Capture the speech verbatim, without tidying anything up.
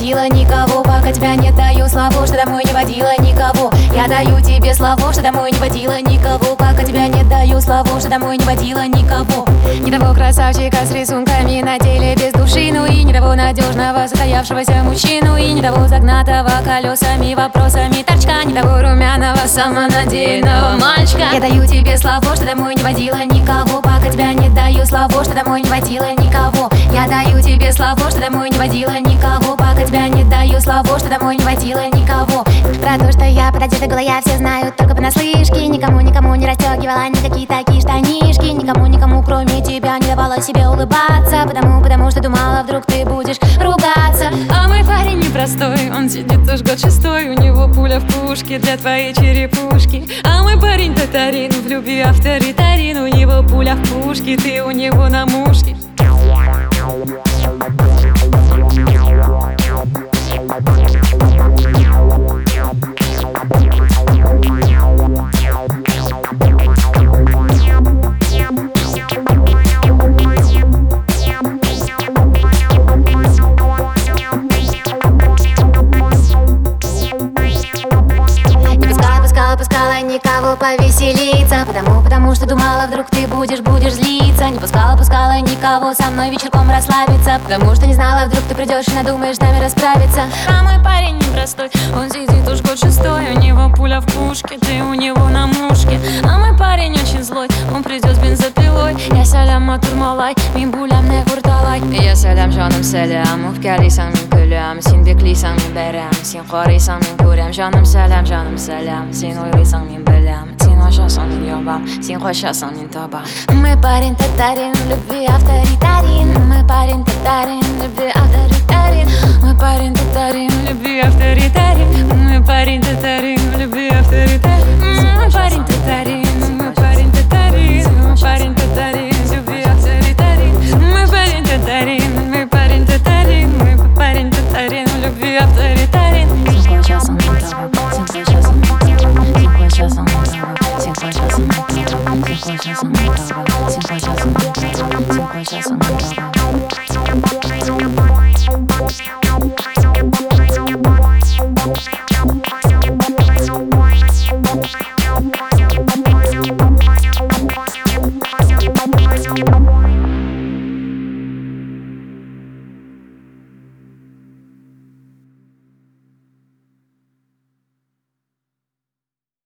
водила никого. Пока тебя нет, даю слово, что домой не водила никого. Я даю тебе слово, что домой не водила никого. Пока тебя нет, даю слово, что домой не водила никого. Не того красавчика с рисунками на теле без души, ну и не того надежного состоявшегося мужчину, и не того загнатого колесами, вопросами торчка, не того румяного самонадеянного мальчика. Я даю тебе слово, что домой не водила никого. Пока тебя нет, даю слово, что домой не водила никого. Я даю тебе слово, что домой не водила никого. Пока тебя нет, даю слово, что домой не водила никого. Про то, что я пододета голая, все знают только понаслышке. Никому, никому не расстегивала никакие такие штанишки. Никому, никому, кроме тебя, не давала себе улыбаться. Потому, потому что думала, вдруг ты будешь ругаться. А мой парень непростой, он сидит уж год шестой. У него пуля в пушке для твоей черепушки. А мой парень татарин, в любви авторитарин. У него пуля в пушке, ты у него на мушке. Пускала никого повеселиться, потому, потому что думала, вдруг ты будешь, будешь злиться. Не пускала, пускала никого со мной вечерком расслабиться, потому что не знала, вдруг ты придешь и надумаешь с нами расправиться. А мой парень непростой, он сидит уж год шестой. У него пуля в пушке, ты у него на мушке. А мой парень очень злой, он придет с бензопилой. Я сәлем атурмалай, мин бүләмне урталай. Я сәлем жаным сәлем, үпкәлисәң мин көләм. Син беклисәң мин бәрәм, син карыйсаң мин күрәм. Жаным сәлем, жаным сәлем, син уйлыйсаң мин беләм. Син ашасаң мин ябам, син качасаң мин табам. Мой парень татарин, в любви авторитарин. Мой парень татарин, в любви авторитарин. Мой парень татарин, в любви авторитарин. Мой парень татарин, в любви авторитарин.